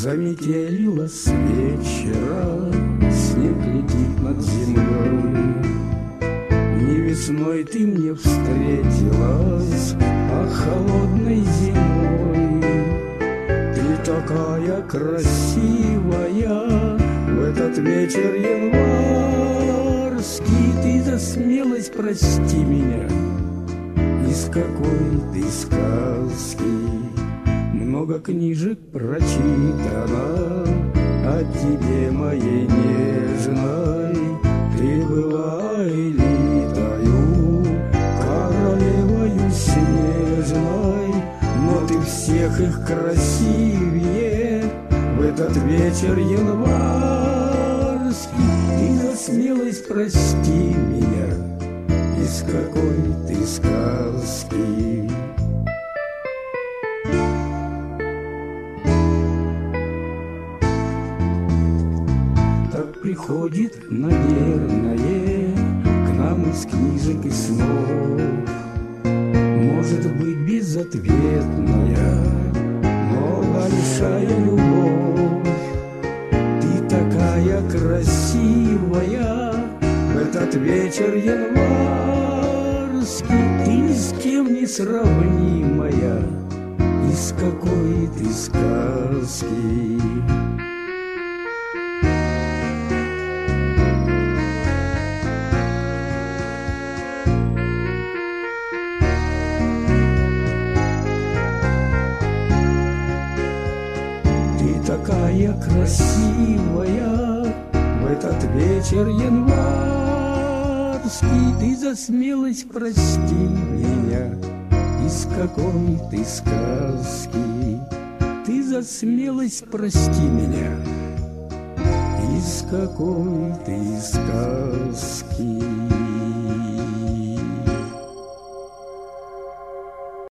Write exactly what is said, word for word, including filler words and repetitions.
Заметелило с вечера, снег летит над землей. Не весной ты мне встретилась, а холодной зимой. Ты такая красивая в этот вечер январский. Ты за смелость прости меня, из какой ты сказки. Много книжек прочитано о тебе, моей нежной. Ты была элитою, королевою снежной, но ты всех их красивее в этот вечер январский. Ты за смелость прости меня, из какой ты сказки. Приходит, наверное, к нам из книжек и снов, может быть, безответная, но большая любовь. Ты такая красивая в этот вечер январский. Ты ни с кем не сравнимая, из какой ты сказки. Такая красивая в этот вечер январский. Ты за смелость прости меня, из какой ты сказки. Ты за смелость прости меня, из какой ты сказки.